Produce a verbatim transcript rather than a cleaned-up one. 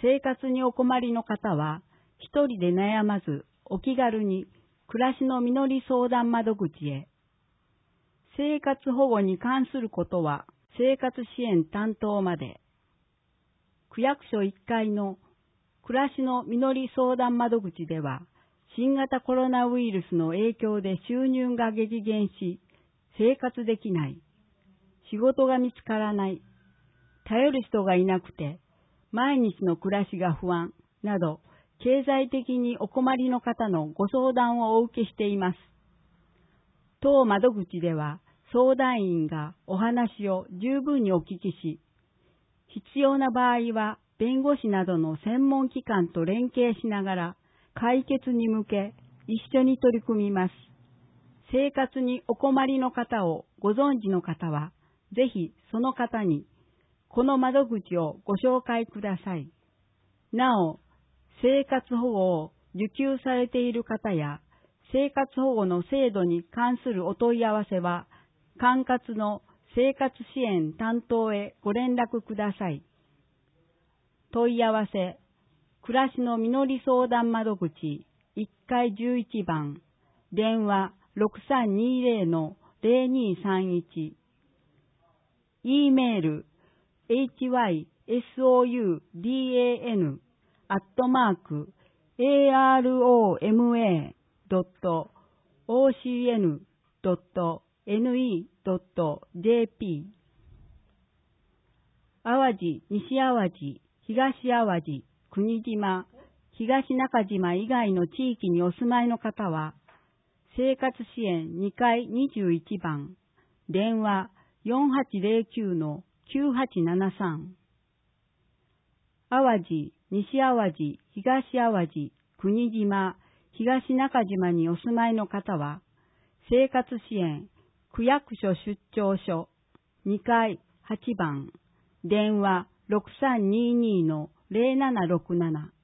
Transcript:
生活にお困りの方は、一人で悩まずお気軽に暮らしのみのり相談窓口へ。生活保護に関することは生活支援担当まで。区役所いっかいの暮らしのみのり相談窓口では、新型コロナウイルスの影響で収入が激減し、生活できない、仕事が見つからない、頼る人がいなくて、毎日の暮らしが不安など、経済的にお困りの方のご相談をお受けしています。当窓口では、相談員がお話を十分にお聞きし、必要な場合は弁護士などの専門機関と連携しながら解決に向け一緒に取り組みます。生活にお困りの方をご存知の方は、ぜひその方にこの窓口をご紹介ください。なお、生活保護を受給されている方や生活保護の制度に関するお問い合わせは、管轄の生活支援担当へご連絡ください。問い合わせ、暮らしのみのり相談窓口いっかいじゅういちばん、電話 ろくさんにーぜろ の ぜろにーさんいち、E メール エイチワイソーダン アットマーク エーアールオーエムエー ドット オーシーエヌ ドット エヌイー ドット ジェーピー 淡路、西淡路、東淡路、国島、東中島以外の地域にお住まいの方は、生活支援にかいにじゅういちばん、電話 よんはちぜろきゅう のきゅうはちななさん。淡路、西淡路、東淡路、国島、東中島にお住まいの方は、生活支援区役所出張所にかいはちばん、電話 ろくさんにーにー の ぜろななろくなな。